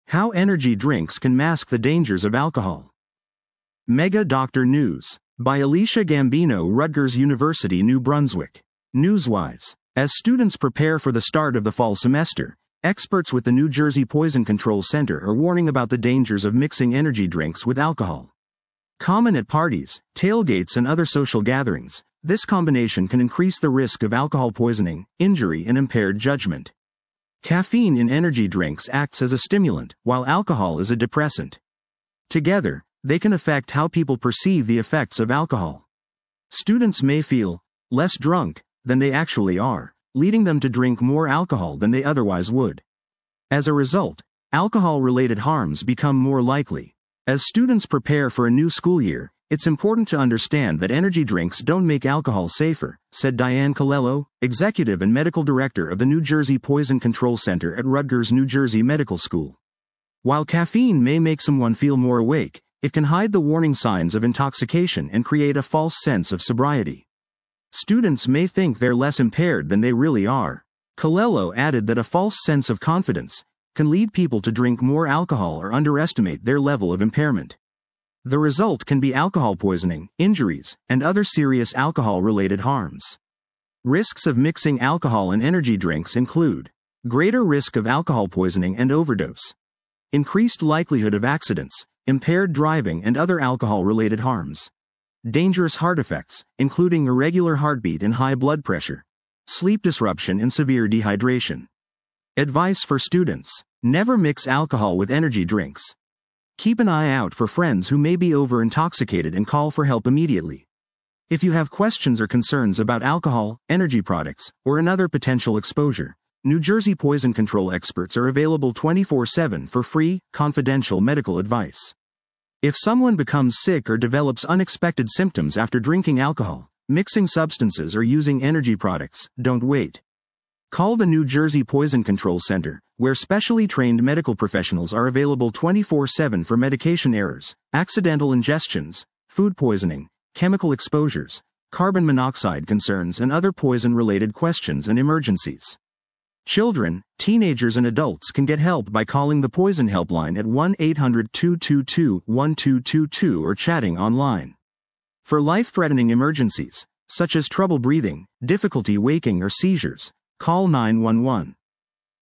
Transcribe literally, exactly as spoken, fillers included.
How energy drinks can mask the dangers of alcohol. Mega Doctor News. By Alicia Gambino, Rutgers University, New Brunswick. Newswise. As students prepare for the start of the fall semester, experts with the New Jersey Poison Control Center are warning about the dangers of mixing energy drinks with alcohol. Common at parties, tailgates, and other social gatherings, this combination can increase the risk of alcohol poisoning, injury, and impaired judgment. Caffeine in energy drinks acts as a stimulant, while alcohol is a depressant. Together, they can affect how people perceive the effects of alcohol. Students may feel less drunk than they actually are, leading them to drink more alcohol than they otherwise would. As a result, alcohol-related harms become more likely. As students prepare for a new school year, it's important to understand that energy drinks don't make alcohol safer, said Diane Colello, Executive and Medical Director of the New Jersey Poison Control Center at Rutgers, New Jersey Medical School. While caffeine may make someone feel more awake, it can hide the warning signs of intoxication and create a false sense of sobriety. Students may think they're less impaired than they really are. Colello added that a false sense of confidence can lead people to drink more alcohol or underestimate their level of impairment. The result can be alcohol poisoning, injuries, and other serious alcohol-related harms. Risks of mixing alcohol and energy drinks include greater risk of alcohol poisoning and overdose, increased likelihood of accidents, impaired driving, and other alcohol-related harms, dangerous heart effects, including irregular heartbeat and high blood pressure, sleep disruption, and severe dehydration. Advice for students: never mix alcohol with energy drinks. Keep an eye out for friends who may be over-intoxicated and call for help immediately. If you have questions or concerns about alcohol, energy products, or another potential exposure, New Jersey Poison Control experts are available twenty-four seven for free, confidential medical advice. If someone becomes sick or develops unexpected symptoms after drinking alcohol, mixing substances, or using energy products, don't wait. Call the New Jersey Poison Control Center, where specially trained medical professionals are available twenty-four seven for medication errors, accidental ingestions, food poisoning, chemical exposures, carbon monoxide concerns, and other poison-related questions and emergencies. Children, teenagers, and adults can get help by calling the Poison Helpline at one eight hundred two two two one two two two or chatting online. For life-threatening emergencies, such as trouble breathing, difficulty waking, or seizures, call nine one one.